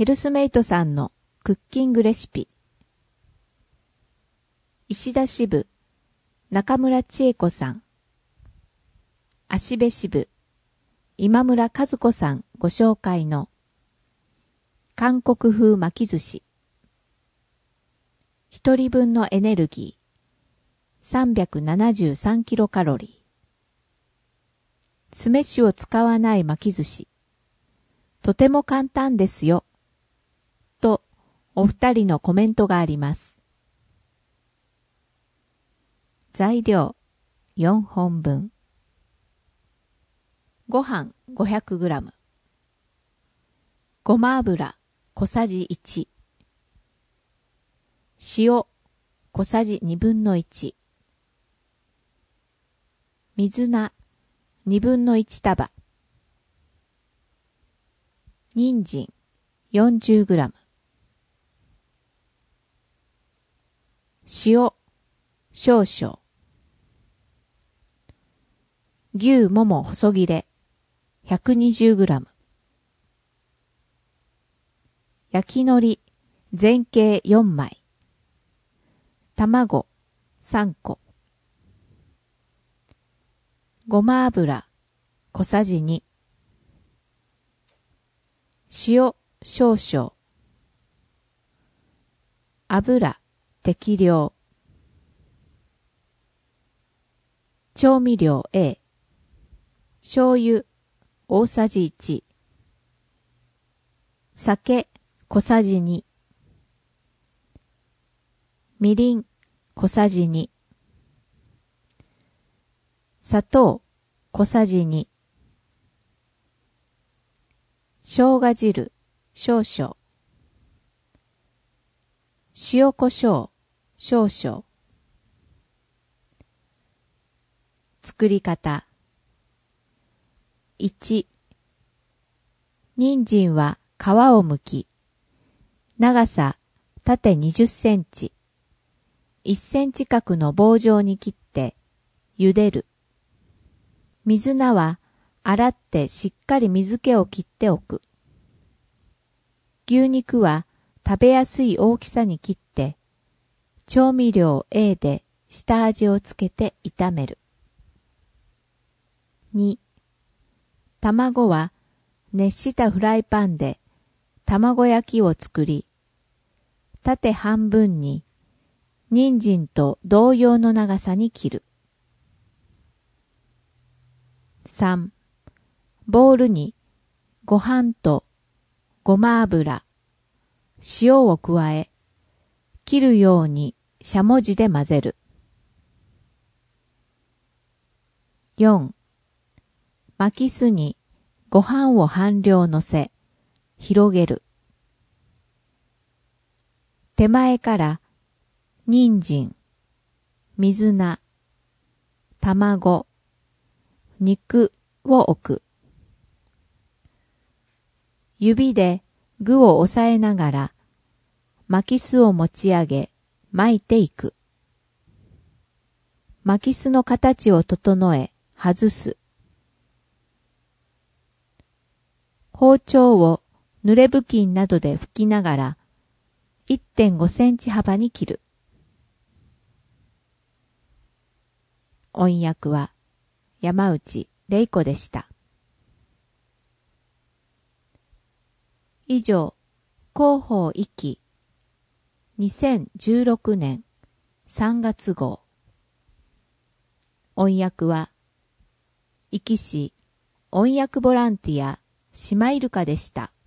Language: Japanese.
ヘルスメイトさんのクッキングレシピ。石田支部、中村千恵子さん。芦部支部、今村和子さんご紹介の韓国風巻き寿司。一人分のエネルギー373キロカロリー。酢飯を使わない巻き寿司。とても簡単ですよ。とお二人のコメントがあります。材料4本分。ご飯 500g。ごま油小さじ1。塩小さじ1/2。水菜1/2束。人参 40g。塩少々。牛もも細切れ 120g。焼き海苔全形4枚。卵3個。ごま油小さじ2。塩少々。油適量。調味料 A。醤油大さじ1。酒小さじ2。みりん小さじ2。砂糖小さじ2。生姜汁少々。塩コショウ少々。作り方。1、人参は皮を剥き、長さ縦20センチ、1センチ角の棒状に切って茹でる。水菜は洗ってしっかり水気を切っておく。牛肉は食べやすい大きさに切って、調味料 A で下味をつけて炒める。2、卵は熱したフライパンで卵焼きを作り、縦半分に人参と同様の長さに切る。3、ボウルにご飯とごま油、塩を加え、切るようにしゃもじで混ぜる。4、巻きすにご飯を半量乗せ、広げる。手前から人参、水菜、卵、肉を置く。指で具を押さえながら巻きすを持ち上げ巻いていく。巻きすの形を整え外す。包丁を濡れ布巾などで拭きながら 1.5 センチ幅に切る。音訳は山内玲子でした。以上、広報1期2016年3月号。音訳は壱岐市音訳ボランティアシマイルカでした。